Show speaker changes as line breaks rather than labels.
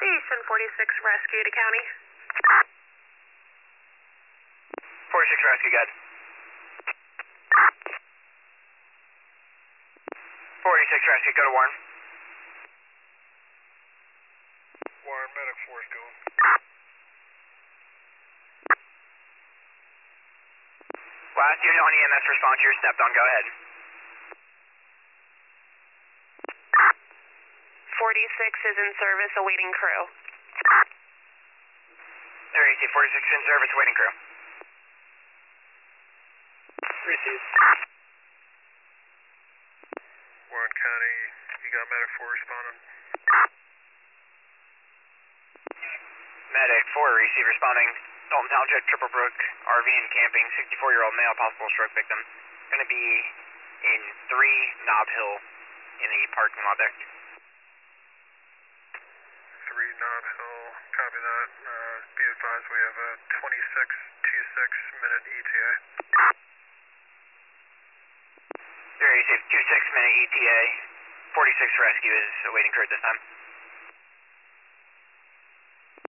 Station 46 Rescue to County.
46 Rescue, good. 46 Rescue, go to Warren.
Warren, medic 4 is going.
Last unit on EMS response, you're stepped on, go ahead.
46 is in service, awaiting crew.
There, AC 46 in service, waiting crew.
Received. Warren County, you got medic 4 responding.
Medic 4, receive responding. Dalton Township, Triple Brook, RV and camping, 64-year-old male, possible stroke victim. Going to be in 3 Knob Hill in the parking lot there.
3 Knob Hill, copy that. Be advised we have a 26-26-minute ETA.
There, you saved 26-minute ETA. 46 rescue is awaiting crew at this time.